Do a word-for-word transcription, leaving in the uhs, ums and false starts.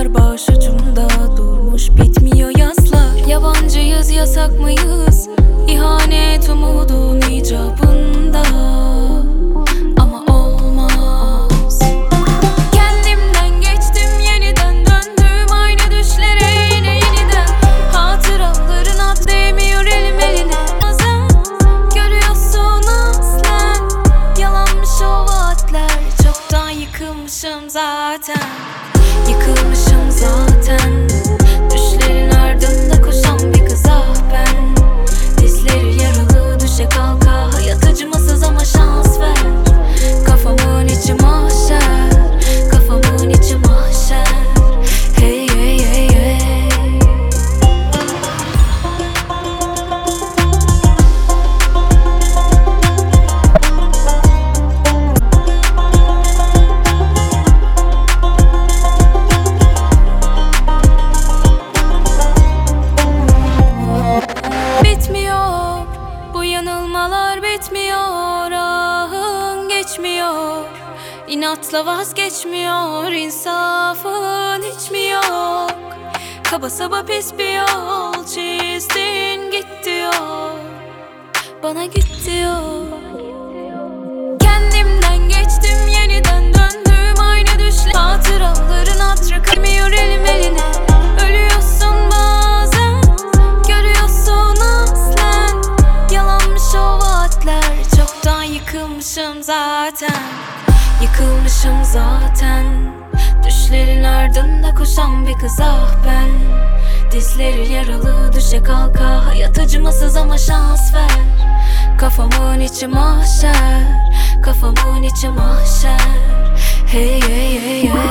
Bahar başucumda durmuş, bitmiyor yazlar. Yabancıyız, yasak mıyız? İhanet umudun icabında, ama olmaz. Kendimden geçtim, yeniden döndüm aynı düşlere, yine yeniden. Hatıraların at değmiyor elim eline. Bazen görüyorsun aslen, yalanmış o vaatler. Çoktan yıkılmışım zaten, yıkılmışım zaten. Düşlerin ardında koşan bir kız ah ben. Dizleri yaralı, düşe kalka, hayat acımasız ama şans ver. Kafamın içi mahşer, kafamın içi mahşer. Hey hey hey hey. Bitmiyor, bu yanılmalar bitmiyor. Ahın geçmiyor, inatla vazgeçmiyor. İnsafın hiç mi yok? Kaba saba pis bir yol çizdin, git diyor, bana git diyor. Kendimden geçtim, yeniden döndüm aynı düşle. Hatıraların hatırı kalmıyor elim eline. Ölüyorsun bazen, görüyorsun aslen, yalanmış o vaatler. Çoktan yıkılmışım zaten, yıkılmışım zaten. Düşlerin ardında koşan bir kız ah ben. Dizleri yaralı, düşe kalka, hayat acımasız ama şans ver. Kafamın içi mahşer, kafamın içi mahşer. Hey hey hey hey.